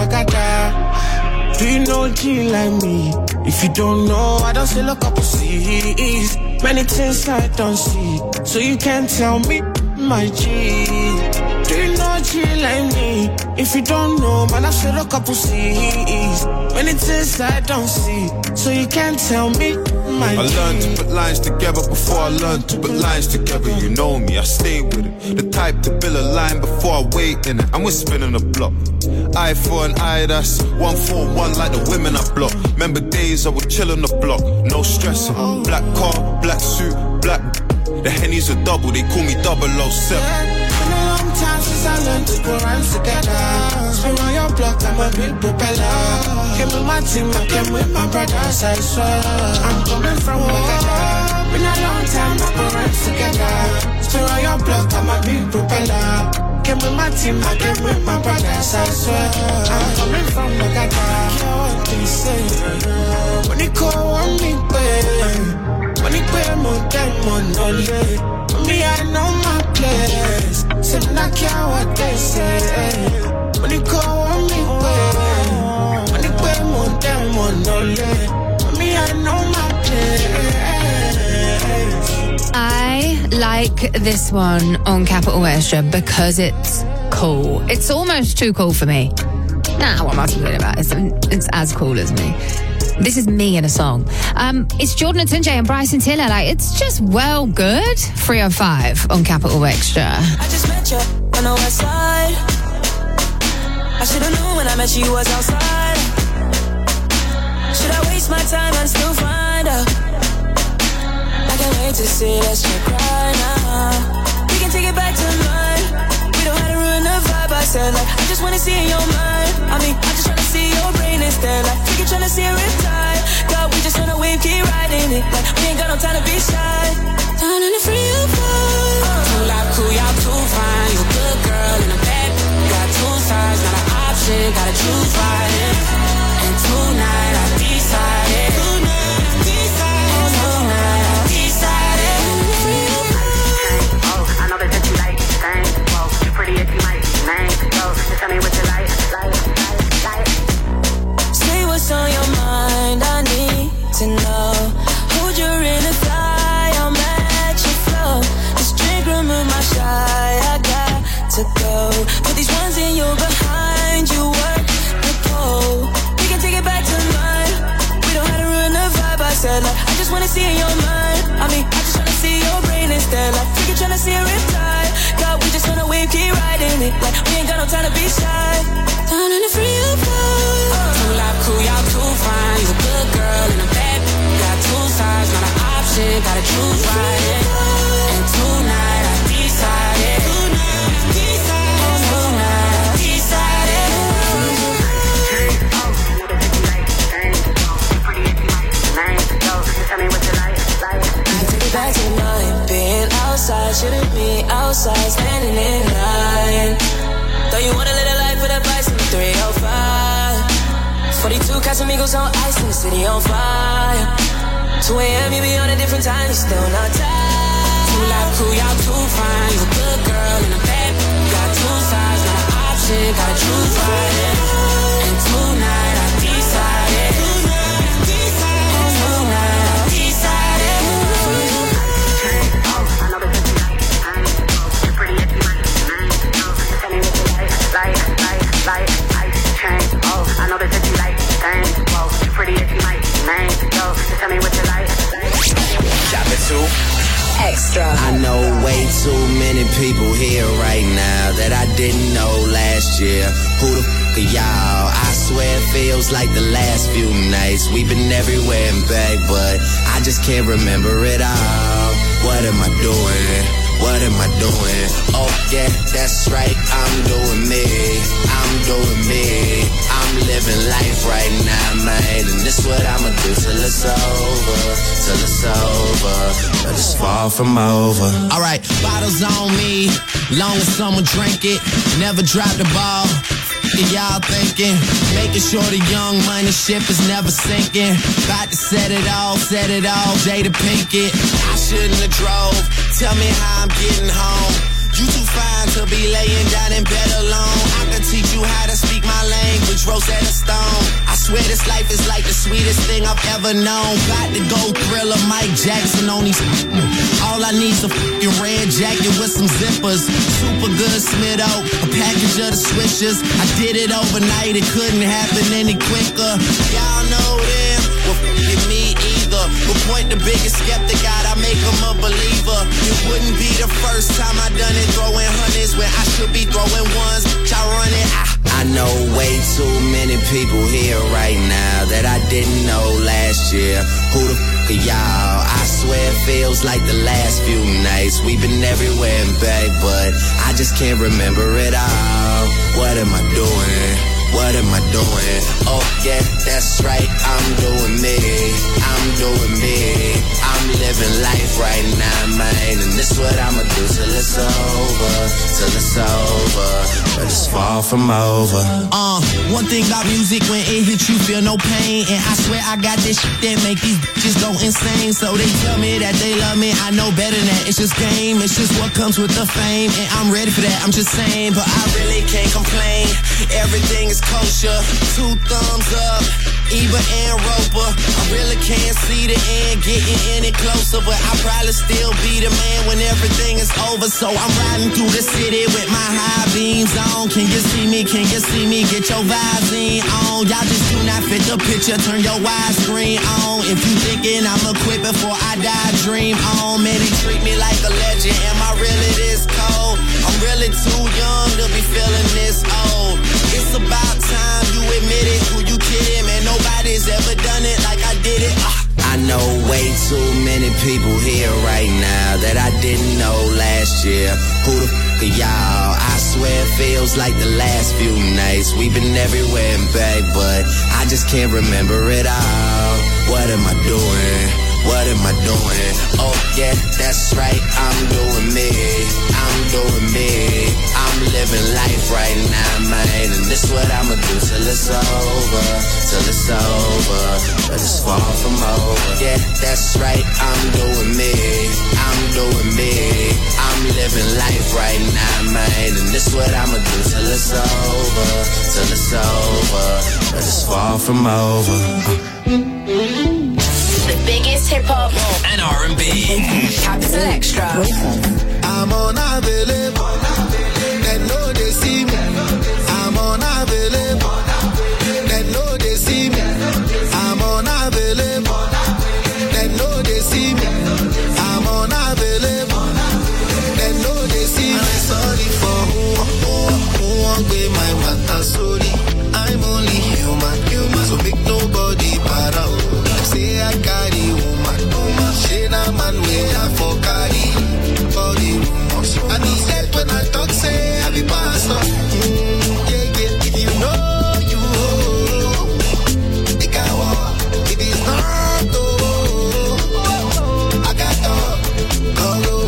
Bagada. Do you know a G like me? If you don't know, I don't still look up to see. Many things I don't see, so you can't tell me, my G. Do you know a G like me? If you don't know, man, I still look up to see. Many things I don't see, so you can't tell me, my G. I learned to put lines together before I learned to put lines together. You know me, I stay with it. The type to build a line before I wait in it. And we're spinning the block. Eye for an eye, that's 1 for 1 like the women I block. Remember days I would chill on the block, no stressing. Black car, black suit, black. The Henny's a double, they call me 007. Been a long time since I learned to put rhymes together. Spin on your block, I'm a big propeller. Came with my team, I came with my brothers, I swear. I'm coming from Baghdad. Been a long time, I put rhymes together. Spin on your block, I'm a big propeller. Came with my team, I came with my brothers, I swear. I'm coming from Baghdad. What they say? When they call on me, babe. When they pay more than money, me, I know my place. So I care what they say. When they call on me, babe. When they pay more than money, me, I know my place. I like this one on Capital Extra because it's cool. It's almost too cool for me. Nah, what am I talking about? It's as cool as me. This is me in a song. It's Jordan Atunje and Bryson Tiller. Like, it's just well good. 305 on Capital Extra. I just met you on the west side. I should've known when I met you was outside. Should I waste my time and still find out? I can't wait to see us check right now. We can take it back to mine. We don't have to ruin the vibe. I said, like, I just wanna see in your mind. I mean, I just tryna see your brain instead. Like, we can tryna see it riptide. God, we just on a wave, keep riding it. Like, we ain't got no time to be shy. Down in the free too loud, cool, y'all too fine. You a good girl in a bad. Got two sides, not an option. Gotta choose right. And tonight I decided. Tell me what you like. Say what's on your mind, I need to know. Hold your inner fly, I'll match your flow. This drink remove my shy, I got to go. Put these ones in your behind, you work the pole. We can take it back to mine. We don't have to ruin the vibe, I said, like, I just wanna see in your mind. I mean, I just wanna see your brain instead. Like, we can tryna see a riptide. God, we just on a wave, keep riding it. Like, we ain't got no time to be shy. Down in the free too loud, cool, y'all too fine. You a good girl in a bad. Got two sides, not an option. Gotta choose right. And tonight I decided. Tonight I decided. Tell me what you like. Take it back to mine. Being outside, shouldn't be outside, standing in line. Though you wanna live a life with a vice in the 305. 42 Casamigos on ice in the city on fire. 2 a.m. you be on a different time, you still not tired. Too loud, cool, y'all too fine. You a good girl in a bad. Got two sides, not an option. Gotta choose right. And tonight I decided. Like ice chain, oh, I know that you like things, whoa, you're pretty if you might name, yo, just tell me what you like. Chapter 2 Extra. I know way too many people here right now that I didn't know last year. Who the f*** are y'all? I swear it feels like the last few nights. We've been everywhere and back, but I just can't remember it all. What am I doing? What am I doing? Oh yeah, that's right, I'm doing me. I'm doing me. I'm living life right now, man. And this what I'ma do till it's over. Till it's over. But it's far from over. Alright, bottles on me. Long as someone drink it. Never drop the ball. Y'all thinking, making sure the young money ship is never sinking. About to set it off, Jada Pinkett. I shouldn't have drove, tell me how I'm getting home. You too fine to be laying down in bed alone. I can teach you how to speak my language, Rosetta Stone. I swear this life is like the sweetest thing I've ever known. Got to go Thriller, Mike Jackson on these. All I need's a fucking red jacket with some zippers. Super good Smitto, a package of the Swishers. I did it overnight, it couldn't happen any quicker. Y'all know them, well f***ing me either. But point the biggest skeptic out, I make him a believer. It wouldn't be the first time I done it, throwing hundreds when I should be throwing ones. I run it. I know way too many many people here right now that I didn't know last year. Who the f*** are y'all? I swear it feels like the last few nights. We've been everywhere and back, but I just can't remember it all. What am I doing? What am I doing? Oh yeah, that's right, I'm doing me. I'm doing me. I'm living life right now, man. And this what I'ma do till it's over. Till it's over. But it's far from over. One thing about music, when it hits you, feel no pain. And I swear I got this shit that make these bitches go insane. So they tell me that they love me, I know better than that. It's just game, it's just what comes with the fame. And I'm ready for that, I'm just saying. But I really can't complain. Everything is kosher, 2 thumbs up, Ebert and Roper. I really can't see the end getting any closer, but I'll probably still be the man when everything is over. So I'm riding through the city with my high beams on. Can you see me? Can you see me? Get your vibes in on. Y'all just do not fit the picture, turn your widescreen on. If you thinking I'ma quit before I die, dream on. Man, they treat me like a legend. Am I really this cold? I'm really too young to be feeling this old. It's about time you admit it. Who you kidding, man? Nobody's ever done it like I did it. I know way too many people here right now that I didn't know last year. Who the f*** are y'all? I swear it feels like the last few nights. We've been everywhere and back, but I just can't remember it all. What am I doing? What am I doing? Oh yeah, that's right, I'm doing me. I'm doing me. I'm living life right now, man. And this what I'ma do till it's over. Till it's over. But it's far from over. Yeah, that's right, I'm doing me. I'm doing me. I'm living life right now, man. And this what I'ma do till it's over. Till it's over. But it's far from over. The biggest hip-hop and R&B. Capital Extra. I'm unavailable. They know they see me. I'm unavailable. They know they see me. I'm unavailable. They know they see me. I'm unavailable. They know they see me. I'm sorry for who won't be my matter. Sorry, I'm only human. So make nobody para. Say I carry woman. She na man where I for carry body rumors. And he said when I talk say I be pastor. Yeah. If you know you think I walk. If it's not I got go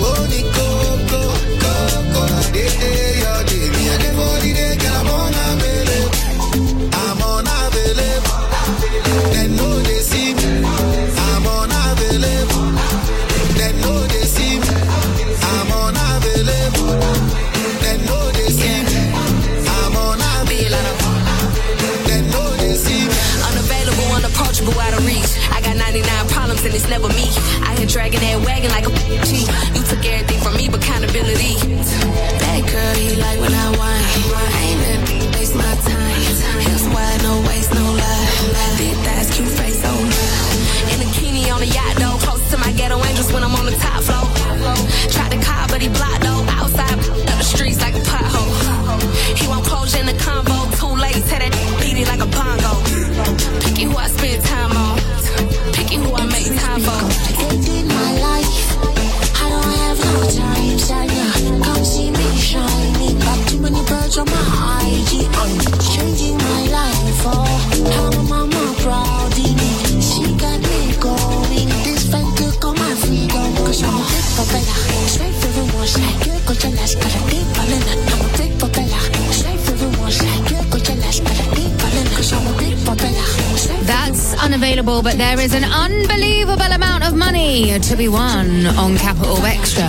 day your day. Me and the body they get I'm unavailable. I'm unavailable. They know they see me. I'm unavailable. They know they see me. I'm unavailable. They know they see me. I'm unavailable. They know they see me. Unavailable, unapproachable, out of reach. I got 99 problems and it's never me. I here dragging that wagon like a G. You took everything from me but accountability. That girl, he like when I whine. I ain't never waste my time. Hips wide, no waist, no lie. Big thighs, cute face, oh my. In a bikini on a yacht though. Close to my ghetto angels when I'm on the top floor. Tried to call but he blocked though. Outside, up the streets like a pothole. He won't close in the convo. Too late, tell that beat it like a bongo. Picky who I spend time on. Picky who I make time for. Taking my life, I don't have no time. Shine, come see me shining. Got too many birds on my IG. I'm changing my life. Oh, how my mama proud of me. She got me going. This fun took on my freedom. Cause I'm a big popella. Straight for the one side. Girl, go to last. Got a big ballin'. I'm a big popella. Straight for the one side. Girl, go to last. Got a big ballin'. Cause I'm a big popella. That's unavailable, but there is an unbelievable amount of money to be won on Capital Extra.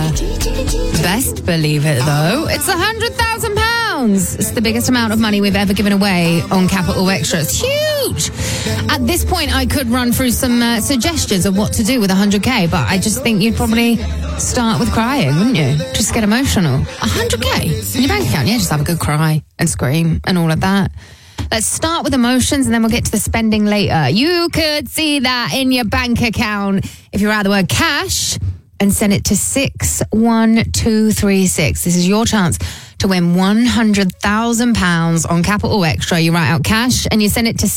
Best believe it, though. It's £100,000. It's the biggest amount of money we've ever given away on Capital Extra. It's huge. At this point, I could run through some suggestions of what to do with 100k, but I just think you'd probably start with crying, wouldn't you? Just get emotional. 100k in your bank account, yeah, just have a good cry and scream and all of that. Let's start with emotions and then we'll get to the spending later. You could see that in your bank account if you write the word cash and send it to 61236. This is your chance to win £100,000 on Capital Extra. You write out cash and you send it to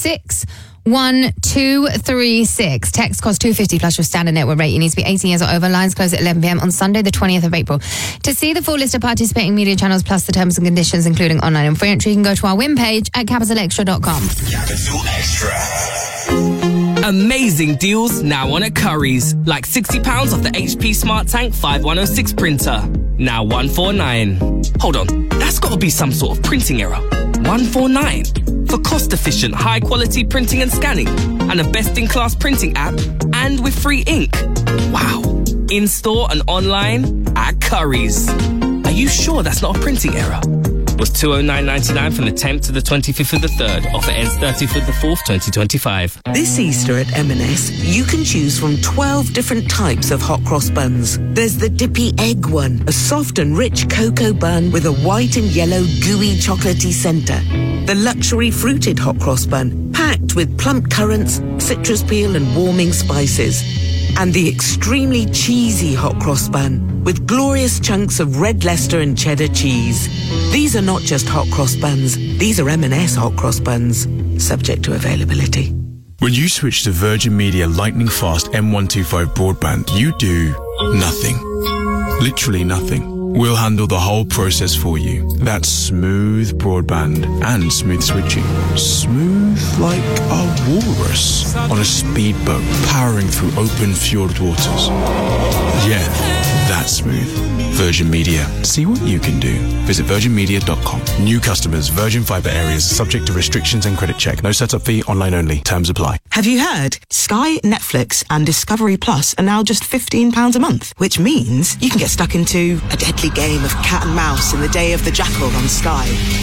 61236. Text costs $2.50 plus your standard network rate. You need to be 18 years or over. Lines close at 11 p.m. on Sunday, the 20th of April. To see the full list of participating media channels plus the terms and conditions, including online and free entry, you can go to our win page at capitalextra.com. Capital Extra. Amazing deals now on at Currys. Like £60 off the HP Smart Tank 5106 printer. Now $149. Hold on, that's got to be some sort of printing error. $149 for cost-efficient, high-quality printing and scanning, and a best-in-class printing app, and with free ink. Wow! In-store and online at Currys. Are you sure that's not a printing error? Was $209.99 from the 10th to the 25th of the 3rd. Offer ends 30th of the 4th, 2025. This Easter at M&S, you can choose from 12 different types of hot cross buns. There's the dippy egg one, a soft and rich cocoa bun with a white and yellow gooey chocolatey centre. The luxury fruited hot cross bun, packed with plump currants, citrus peel and warming spices. And the extremely cheesy hot cross bun with glorious chunks of red Leicester and cheddar cheese. These are not just hot cross buns, these are M&S hot cross buns, subject to availability. When you switch to Virgin Media lightning fast M125 broadband, you do nothing. Literally nothing. We'll handle the whole process for you. That's smooth broadband and smooth switching. Smooth like a walrus on a speedboat powering through open fjord waters. Yeah, that's smooth. Virgin Media. See what you can do. Visit virginmedia.com. New customers, Virgin Fibre areas, subject to restrictions and credit check. No setup fee, online only. Terms apply. Have you heard? Sky, Netflix and Discovery Plus are now just £15 a month, which means you can get stuck into a deadly game of cat and mouse in the Day of the Jackal on Sky.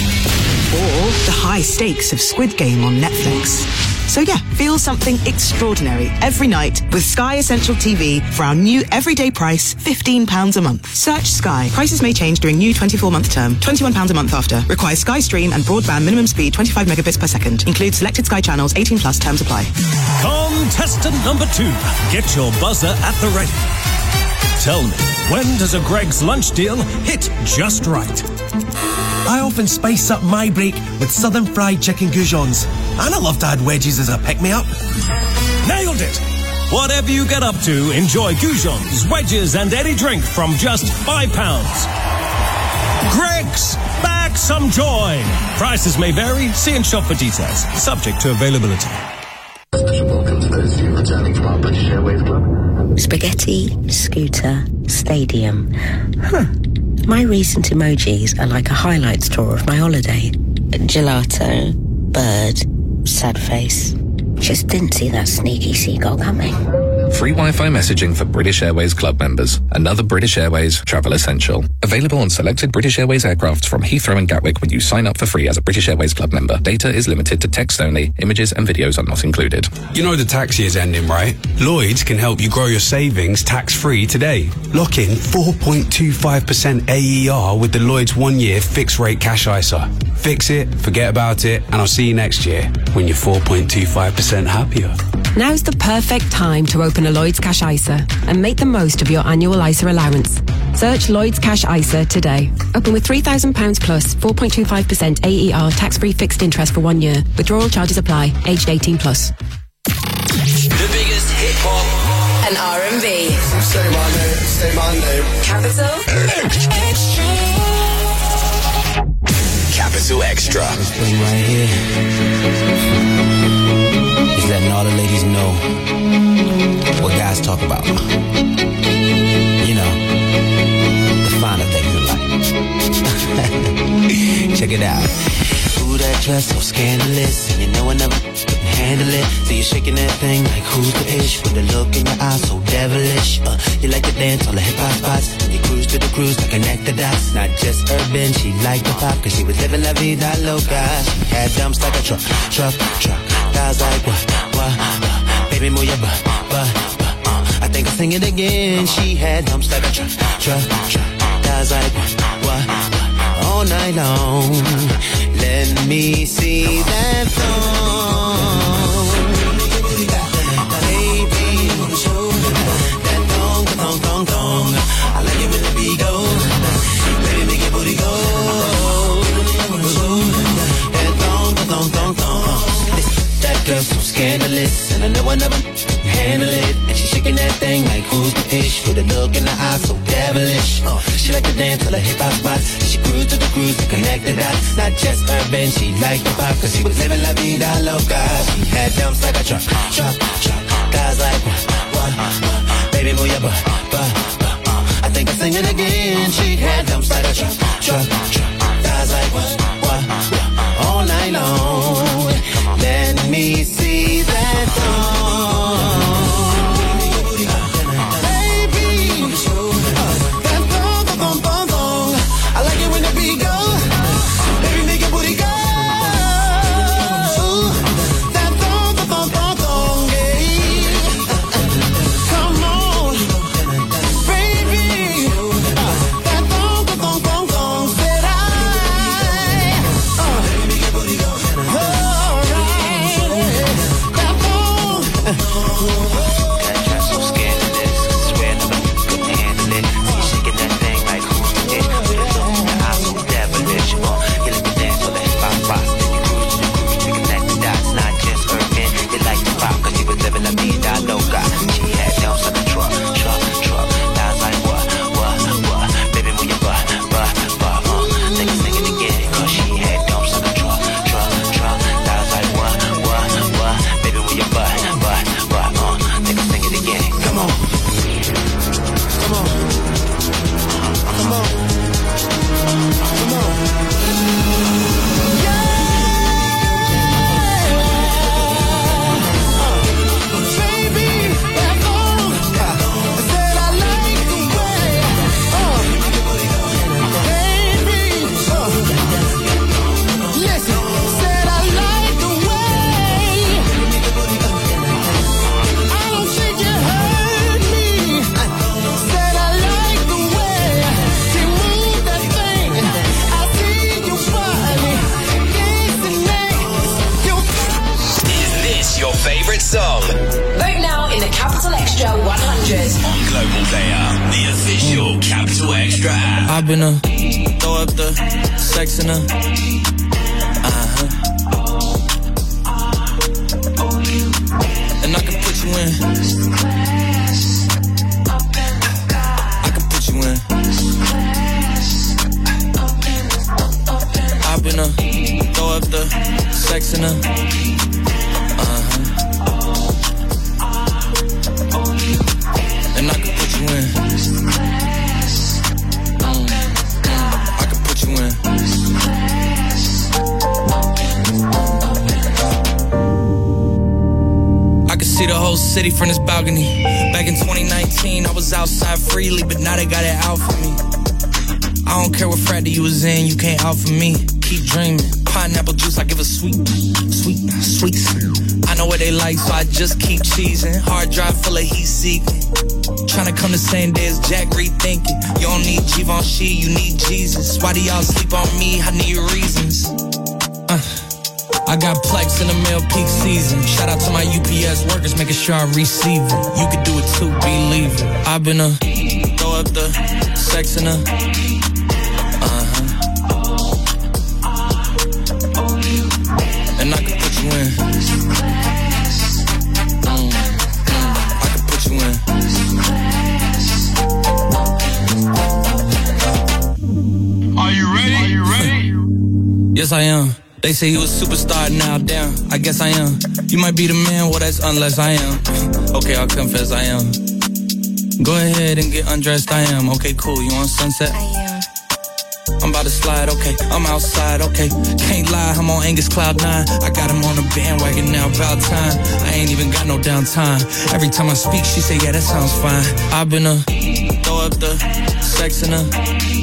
Or the high stakes of Squid Game on Netflix. So yeah, feel something extraordinary every night with Sky Essential TV for our new everyday price, £15 a month. Search Sky. Prices may change during new 24-month term. £21 a month after. Requires Sky Stream and broadband minimum speed 25 megabits per second. Includes selected Sky channels, 18 plus, terms apply. Contestant number 2. Get your buzzer at the ready. Tell me, when does a Greggs lunch deal hit just right? I often spice up my break with southern fried chicken goujons. And I love to add wedges as a pick-me-up. Nailed it! Whatever you get up to, enjoy goujons, wedges and any drink from just £5. Greggs, back some joy! Prices may vary. See and shop for details. Subject to availability. Welcome to those of you returning from our British Airways Club. Spaghetti, scooter, stadium. My recent emojis are like a highlights tour of my holiday. Gelato, bird, sad face. Just didn't see that sneaky seagull coming. Free Wi-Fi messaging for British Airways Club members. Another British Airways travel essential. Available on selected British Airways aircraft from Heathrow and Gatwick when you sign up for free as a British Airways Club member. Data is limited to text only. Images and videos are not included. You know the tax year's ending, right? Lloyds can help you grow your savings tax-free today. Lock in 4.25% AER with the Lloyds 1-year fixed rate cash ISA. Fix it, forget about it, and I'll see you next year when you're 4.25% happier. Now's the perfect time to open a Lloyds Cash ISA and make the most of your annual ISA allowance. Search Lloyds Cash ISA today. Open with £3,000 plus 4.25% AER tax-free fixed interest for 1 year. Withdrawal charges apply. Aged 18 plus. The biggest hip-hop and R&B. Say my name. Capital Extra. Capital Extra. This thing right here is letting all the ladies know what guys talk about. You know, the finer things in life. Check it out. Ooh, that dress so scandalous, and you know I never can handle it. So you're shaking that thing like who's the ish, with the look in your eyes so devilish. You like to dance all the hip hop spots, and you cruise to the cruise to connect the dots. Not just urban, she liked the pop, cause she was living la vida loca. She had dumps like a truck. Guys like what? Baby, move your butt. I think I'll sing it again. She had dumps like a truck. Guys like what? All night long. Let me see that thong. Baby, that thong. I like it when the beat goes. Baby, make your booty go. this, and I know I never handle it. And she shaking that thing like who's the fish, with a look in her eyes so devilish. She like to dance till her hip hop spots. She cruise to the cruise to connect the dots. Not just urban, she liked the pop, cause she was living la vida loca. She had dumps like a truck, guys like what, baby move your butt. I think I'm singing again. She had dumps like a truck, guys like what, all night long. Let me see that song. I like it when the beat go. Baby, make your booty go. That thong, yeah. Come on, baby. That thong, said I. Baby, make your booty go. All right. That thong. So scared of this, swear nobody couldn't handle it. She's shaking that thing like who's the dick. You like to dance till the hip hop spots. Then you cruise to the cruise to connect the dots. Not just urban, you like the pop, cause you was living la vida loca. She had dumps like a truck. Guys like what, baby move your butt. They can sing it again, cause she had dumps like a truck. Guys like what, baby move your butt. They can sing it again. Come on. Favorite song. Vote now in the Capital Extra 100. On Global Player, the official Capital Extra app. I've been throw up the sex in her. And I can put you in. I can put you in. I've been throw up the sex in her. And I can put you in. I can put you in. I can see the whole city from this balcony. Back in 2019, I was outside freely, but now they got it out for me. I don't care what frat you was in, you can't out for me. Keep dreaming. Pineapple juice, I give a sweet. I know what they like, so I just keep cheesing. Hard drive full of heat seeking. Trying to come the same day as Jack, rethinking. You don't need Givenchy, you need Jesus. Why do y'all sleep on me? I need reasons. I got Plex in the mail peak season. Shout out to my UPS workers, making sure I receive it. You could do it too, believe it. I've been throw up the sex in her. And I can put you in. I can put you in. Are you ready? Yes, I am. They say he was a superstar, now damn, I guess I am. You might be the man, well that's unless I am. Okay, I'll confess I am. Go ahead and get undressed, I am. Okay, cool, you on Sunset? I am. I'm about to slide, okay, I'm outside, okay. Can't lie, I'm on Angus Cloud 9. I got him on the bandwagon now, about time. I ain't even got no downtime. Every time I speak, she say, yeah, that sounds fine. I've been throw up the sex in her.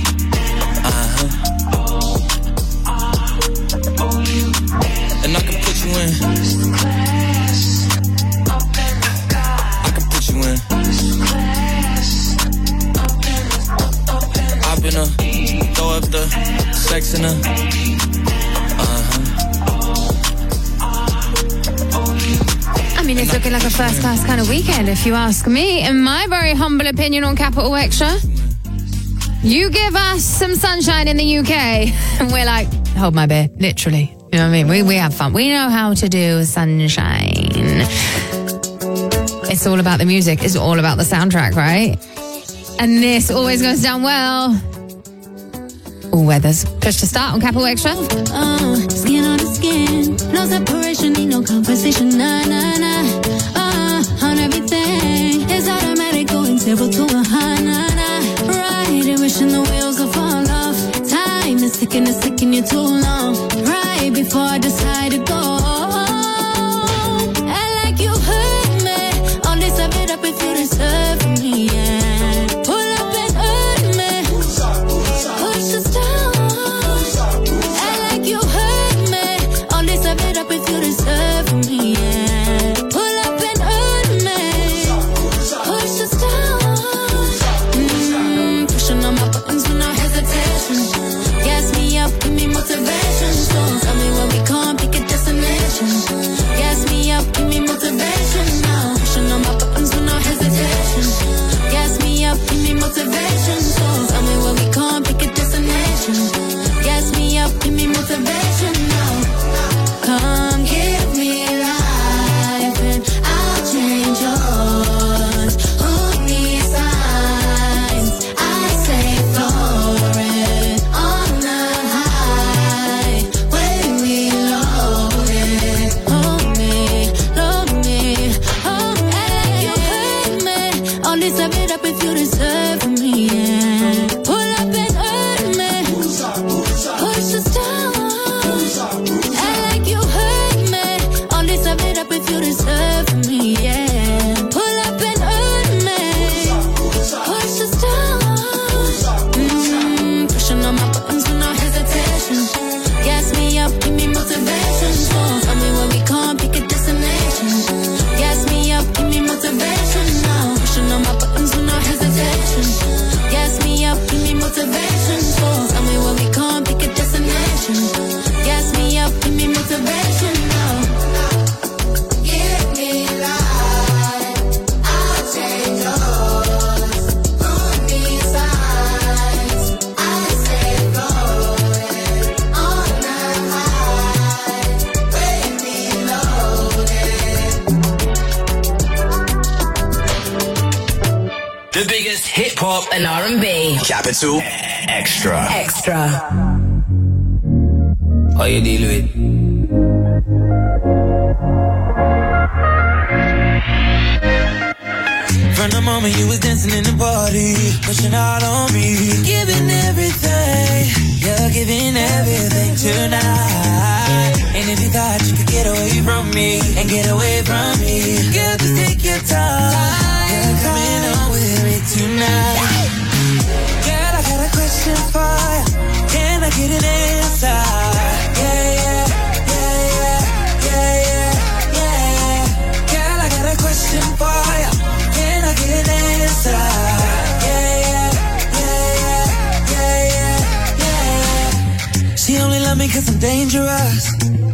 And I can put you in. I can put you in. I've been throw up the sex in her. I mean, it's looking like a first-class kind of weekend, if you ask me. In my very humble opinion on Capital Extra, you give us some sunshine in the UK, and we're like, hold my beer, literally. You know what I mean? We have fun. We know how to do sunshine. It's all about the music. It's all about the soundtrack, right? And this always goes down well. All weathers. Push to start on Capital Extra. Skin on the skin. No separation, need no conversation. Nah, nah, nah. On everything. It's automatic, going 0 to 100. Nah, nah. Right, wishing the wheels will fall off. Time is ticking, it's taking you too long. Right before I decide to go. I like you hurt me. All this I made up if you deserve me, yeah. Pull up and hurt me. Push us down. I like you hurt me. All this I made up if you deserve me, yeah. Pull up and hurt me. Push us down. Pushing on my buttons with no hesitation. Gas me up, give me motivation. So tell me where we can't pick a destination. Gas me up, give me motivation now. Pushing on my buttons with no hesitation. Gas me up, give me motivation. So tell me where we can't pick a destination. Gas me up, give me motivation now. Come give me life and I'll change yours. Who needs signs? I say floating on the high when we load it. Hold me, load me. Oh, hey, you hurt me. All this I made up if you deserve me, yeah. Pull up and hurt me. Push us down. I like you hurt me. All this I made up if you deserve me, yeah. Pull up and hurt me. Push us down. Pushing on my buttons with no hesitation. Gas me up, give me motivation. So tell me where we can't pick a destination. Gas me up, give me motivation now. Pushing on my buttons with no hesitation. Gas me up, give me motivation. So tell me where we can't pick a destination. Gas me up, give me motivation now. Give me life, I'll change yours. Who needs signs? I say floating on the high when we loaded. The biggest hip hop and R&B. Capital Extra. Extra. How you deal with? From the moment you was dancing in the party, pushing out on me, giving everything, you're giving everything tonight. And if you thought you could get away from me, and get away from me, girl, just take your time. You're coming on with me tonight. Girl, I got a question for you. Can I get an answer? Yeah, yeah, yeah, yeah, yeah, yeah, yeah. Girl, I got a question for you. Can I get an answer? Yeah, yeah, yeah, yeah, yeah, yeah. She only love me 'cause I'm dangerous.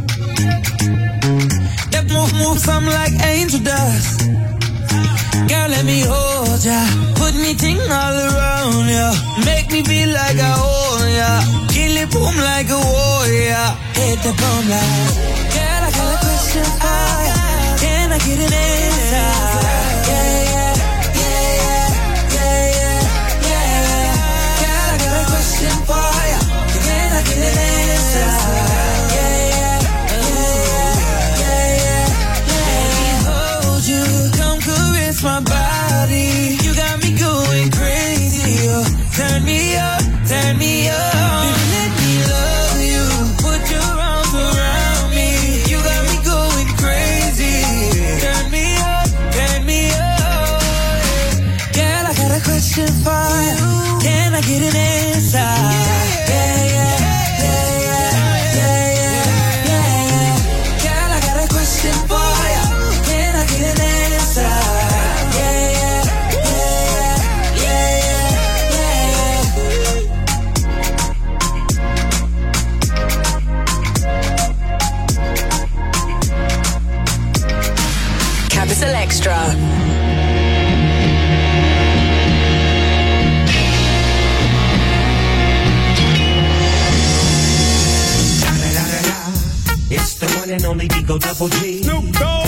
That move something like angel dust. Girl, let me hold ya. Put me ting all around ya. Make me feel like I own ya. Kill it boom like a warrior. Hit the boom like. Girl, I got a question for ya. Can I get an answer? Yeah, yeah, yeah, yeah, yeah, yeah, yeah. Girl, I got a question for ya. Can I get an answer? Yeah, yeah, yeah, yeah, yeah, yeah. Let me hold you. Come caress my body. You got me going crazy. Oh, turn me up, turn me up. Baby, let me love you. Put your arms around me. You got me going crazy. Turn me up, turn me up. Girl, I got a question for you. Can I get an answer? Yeah, yeah, yeah, yeah, yeah, yeah, yeah. Girl, I got a question for you. Can I get an answer? Yeah, yeah, yeah, yeah, yeah, Capital Extra. only Digo Double G. Snoop Dogg.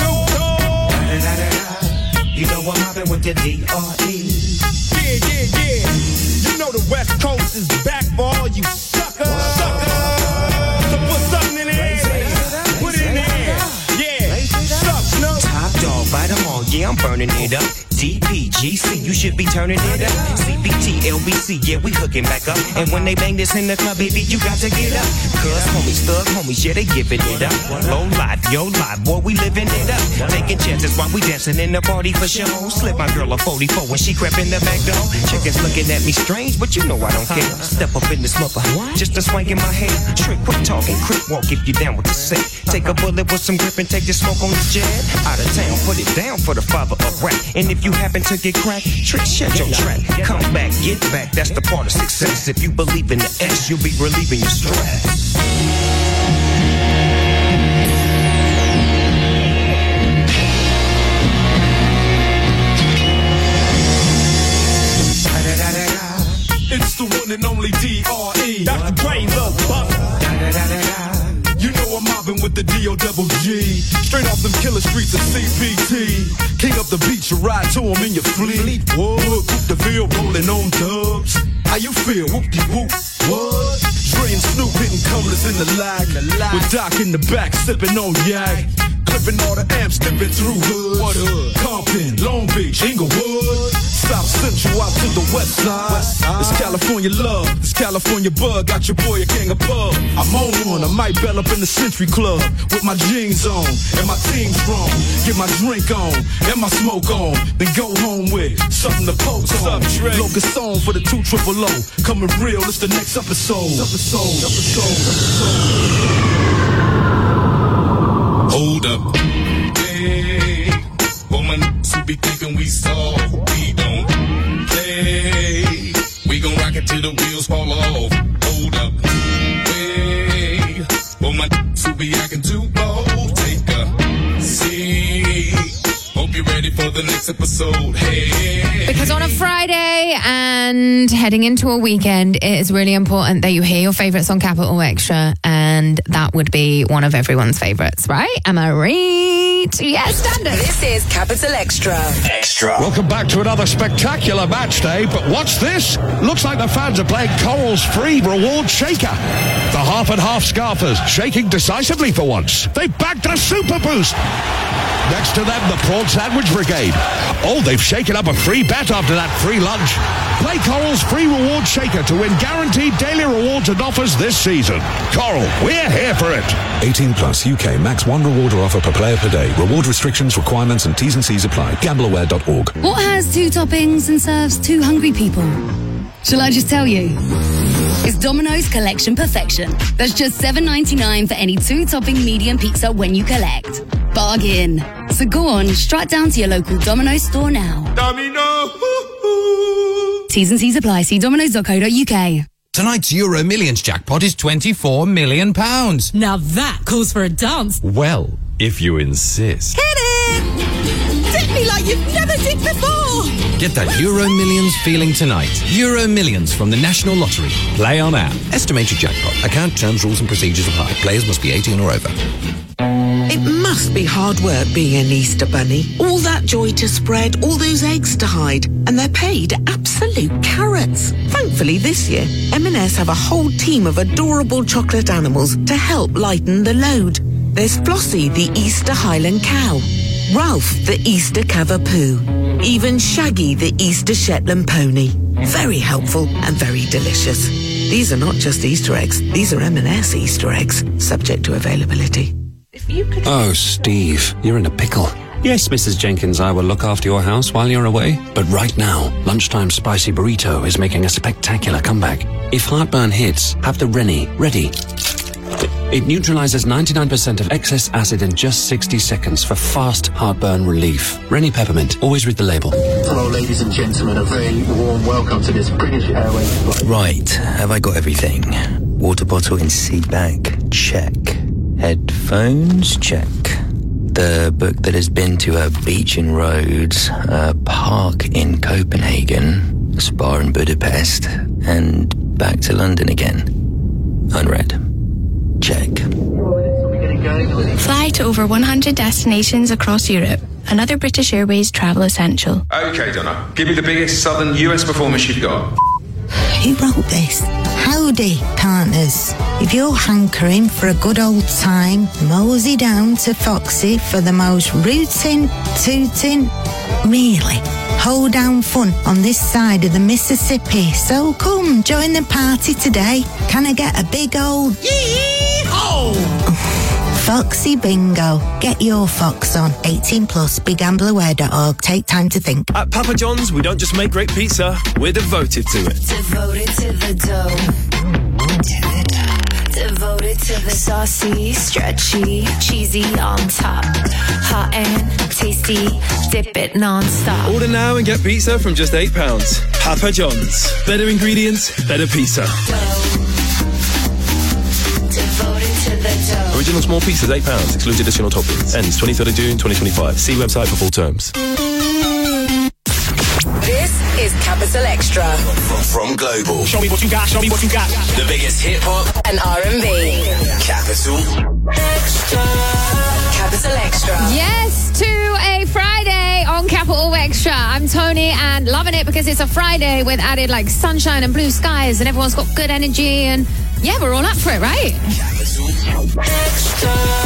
You know I'm mobbing with the D.R.E. Yeah. You know the West Coast is back for all you suckers. So put something in the air. Put it in the air. Yeah. Suck, Snoop. Top dog, bite them all. Yeah, I'm burning it up. DPGC, you should be turning it up. CBT, LBC, yeah, we hooking back up. And when they bang this in the club, baby, you got to get up. Cuz homies, thug homies, yeah, they giving it up. Low life, yo life, boy, we living it up. Taking chances while we dancing in the party for show. Slip my girl a 44 when she crept in the back door. Chickens looking at me strange, but you know I don't care. Step up in this mother, just a swank in my hair. Trick, quit talking, quick walk if you down with the set. Take a bullet with some grip and take the smoke on the jet. Out of town, put it down for the father of rap. And if you happen to get cracked, trick, shut your trap. Come back, get back, that's the part of success. If you believe in the S, you'll be relieving your stress. It's the one and only D.R.E. Dr. Dre, Lil Buck. You know I'm mobbing with the D.O.G. Straight off them killer streets of CPT. King up the beach, you ride to him in your fleet. What? Coop the Ville rolling on dubs. How you feel? Whoop-de-whoop. What? Dre and Snoop hitting cumblers in the lag. With Doc in the back, sipping on yak. Clipping all the amps, dipping through hoods. What hood? Compton, Long Beach, Inglewood. South Central out to the west side. It's California love, it's California bug. Got your boy a gang of pub. I'm on one, I might bell up in the Century Club with my jeans on and my team strong. Get my drink on and my smoke on, then go home with something to poke on. Locust song for the 2 triple O. Coming real, it's the next episode. Hold up, hey, woman, who be thinking we soft, we don't play. We gon' rock it till the wheels fall off. Hold up, hey, woman, who be acting too bold. Take a seat. Hope you're ready for the next episode. Hey. Because on a Friday and heading into a weekend, it is really important that you hear your favourites on Capital Extra, and that would be one of everyone's favourites, right? Am I right? Yes, standard. This is Capital Extra. Welcome back to another spectacular match day, but what's this? Looks like the fans are playing Coral's free reward shaker. The half and half scarfers shaking decisively for once. They bagged a super boost. Next to them, the Prawn Sandwich Brigade. Oh, they've shaken up a free bet after that free lunch. Play Coral's free reward shaker to win guaranteed daily rewards and offers this season. Coral, we're here for it. 18 plus UK max 1 reward or offer per player per day. Reward restrictions, requirements and T's and C's apply. Gambleaware.org. What has 2 toppings and serves 2 hungry people? Shall I just tell you? It's Domino's Collection Perfection. That's just $7.99 for any 2-topping medium pizza when you collect. Bargain. So go on, strut down to your local Domino's store now. Domino. T's and C's apply. See domino's.co.uk. Tonight's Euro Millions jackpot is £24 million. Now that calls for a dance. Well, if you insist. Hit it! Dip me like you've never dipped before! Get that Euro Millions feeling tonight. Euro Millions from the National Lottery. Play on app. Estimated jackpot. Account terms, rules and procedures apply. Players must be 18 or over. It must be hard work being an Easter bunny. All that joy to spread, all those eggs to hide, and they're paid absolute carrots. Thankfully this year, M&S have a whole team of adorable chocolate animals to help lighten the load. There's Flossie, the Easter Highland cow, Ralph, the Easter Cavapoo, even Shaggy, the Easter Shetland pony. Very helpful and very delicious. These are not just Easter eggs, these are M&S Easter eggs, subject to availability. Oh, Steve, you're in a pickle. Yes, Mrs. Jenkins, I will look after your house while you're away. But right now, Lunchtime Spicy Burrito is making a spectacular comeback. If heartburn hits, have the Rennie ready. It neutralizes 99% of excess acid in just 60 seconds for fast heartburn relief. Rennie Peppermint, always read the label. Hello, ladies and gentlemen. A very warm welcome to this British Airways flight. Right, have I got everything? Water bottle in seat back? Check. Headphones? Check. The book that has been to a beach in Rhodes, a park in Copenhagen, a spa in Budapest, and back to London again. Unread. Check. Fly to over 100 destinations across Europe. Another British Airways travel essential. Okay, Donna. Give me the biggest southern US performance you've got. Who wrote this? Howdy, partners. If you're hankering for a good old time, mosey down to Foxy for the most rootin', tootin', really hoedown fun on this side of the Mississippi. So come, join the party today. Can I get a big old yee-haw? Foxy Bingo. Get your fox on. 18 plus. BeGambleAware.org. Take time to think. At Papa John's, we don't just make great pizza, we're devoted to it. Devoted to the dough. Devoted to the saucy, stretchy, cheesy on top. Hot and tasty, dip it non-stop. Order now and get pizza from just £8. Papa John's. Better ingredients, better pizza. Devoted to the dough. Original small pizzas, £8. Excludes additional toppings. Ends 23rd of June 2025. See website for full terms. This is Capital Extra. From Global. Show me what you got, show me what you got. The biggest hip-hop and R&B. Capital Extra. Capital Extra. Yes, to a Friday on Capital Extra. I'm Tony and loving it because it's a Friday with added like sunshine and blue skies and everyone's got good energy and yeah, we're all up for it, right? Capital Extra.